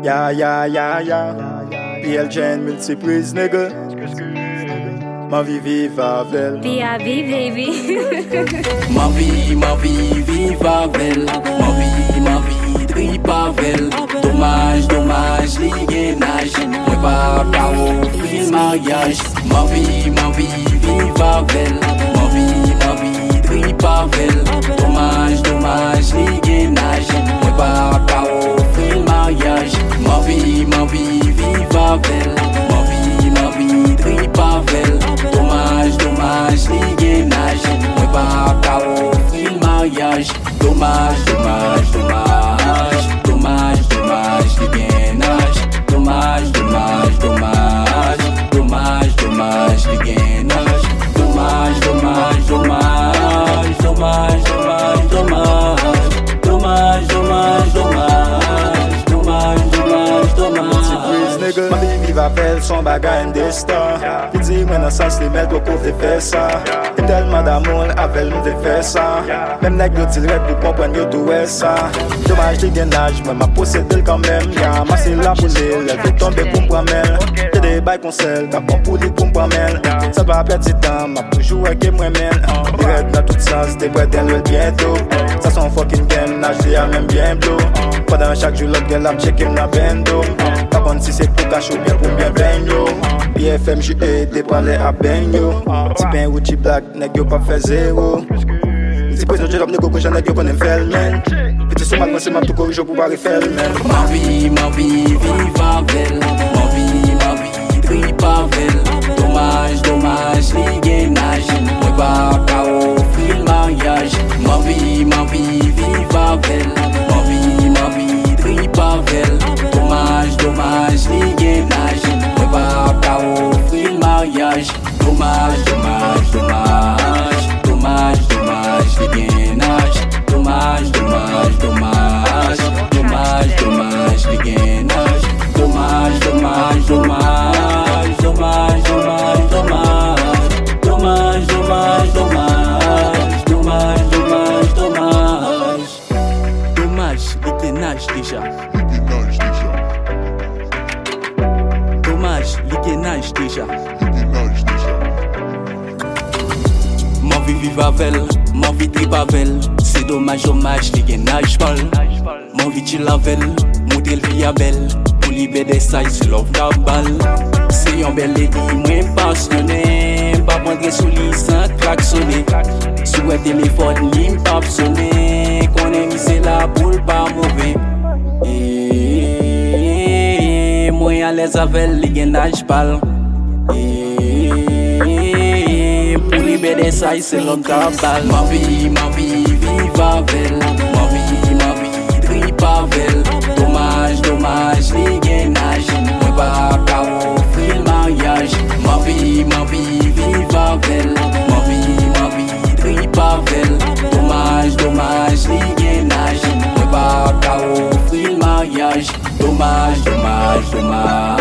Ya. PLJ multiprise, nigga. Ma vie vive avec. B.I.B. baby. Ma vie vive avec. Ma vie trip avec. Dommage, li gainage. Moi pas offrir mariage. Ma vie vive avec. Ma vie trip avec. Dommage, li gainage. Moi pas offrir mariage. Ma vie vive avec. Ma vie trip avec. Dommage, li gainage. Moi pas offrir mariage. Dommage, li gainage. Dommage, li gainage. Ma vie vive avec son bagage destin. Il dit moi dans sens les mêles pour faire faire ça. Et tellement d'amour avec nous de faire ça. Même nèg yo direct pour comprendre yo tout est ça. Dommage les gainage, moi m'a possédé quand même. Ya ma c'est la boule, elle fait tomber pour me promène. J'ai des bails conseils, t'as pas pour pour me promène. Ça va perdre du temps, m'a toujours avec moi-même. Direct dans tout ça, c'était prêt d'elle bientôt. Ça son fucking game, nage à même bien bleu. Pendant chaque jour l'autre gueule a checké na bendo. Pas bon si c'est pour cacher bien pour bien baigno. BFM j'ai aidé parler à baigno. Si ben ou chi black, nèg yo pas fait zéro. Si présent j'ai l'homme que j'en ai yo connaît faire man. Petit sur moi c'est ma tout corrige pour pas refaire man. Ma vie vive avec. Ma vie trip avec. Dommage, li gainage. Moi pas offrir mariage. Ma vie vive avec. Ma vie trip avec. Dommage, li gainage. Moi pas offrir mariage. Dommage, li gainage. Dommage, li gainage. Dommage, li gainage déjà. Dommage, li gainage déjà. Ma vie vive avec, ma vie trip avec. C'est dommage, li gainage pas. Ma vie chill avec, modèle vie belle. Pour libérer des sides, c'est love ta balle. C'est un bel lady, moi passionné. Pas prendre sous lit sans klaxonner. Sous un téléphone, l'im pas sonner. Qu'on aime, c'est la boule pas mauvais. Moi à l'aise avec les gainages pâles. Pour libérer des sides, c'est l'homme ta balle. Ma vie vive avec. Ma vie trip avec. Dommage, li gainage. Moi pas offrir mariage. Ma vie vive avec. Ma vie trip avec. Dommage, li gainage. Moi pas offrir mariage. Dommage.